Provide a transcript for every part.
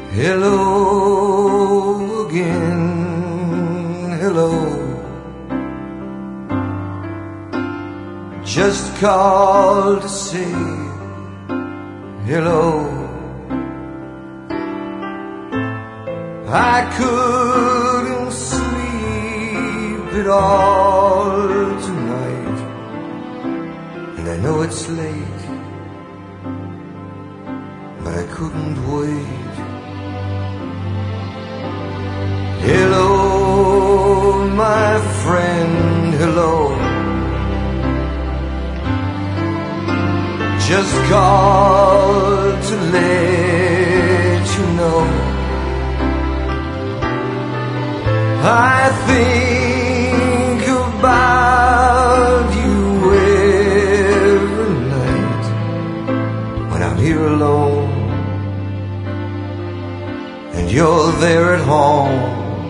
Hello again, hello. Just called to say hello. I couldn't sleep at all tonight, and I know it's late, but I couldn't wait. Hello, my friend, hello. Just called to let you know I think about you every night when I'm here alone and you're there at home.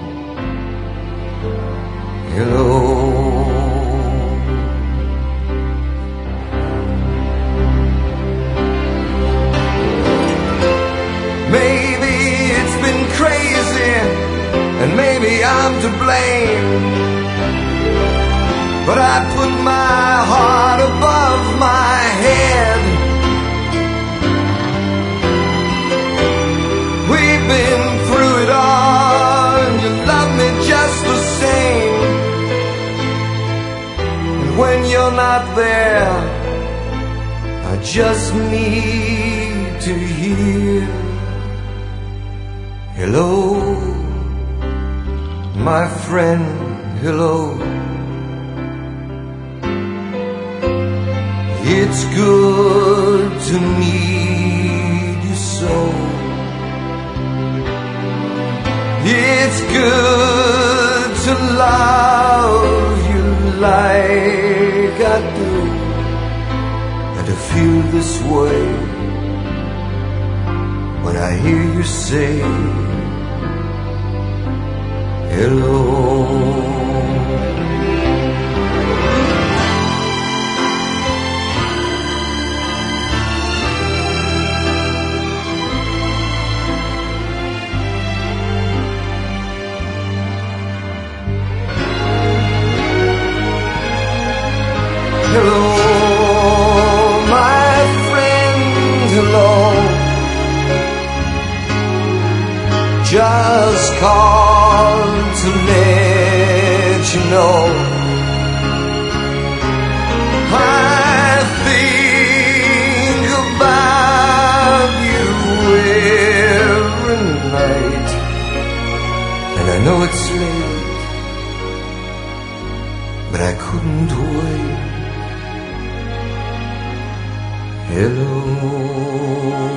Hello. Maybe it's been crazy, and maybe I'm to blame, but I put my heart above my head. We've been through it all, and you love me just the same. And when you're not there, I just need to hear hello, my friend, hello. It's good to meet you so. It's good to love you like I do, and to feel this way when I hear you say hello. Hello, my friend, hello. Just called to let you know I think about you every night, and I know it's late, but I couldn't wait. Hello.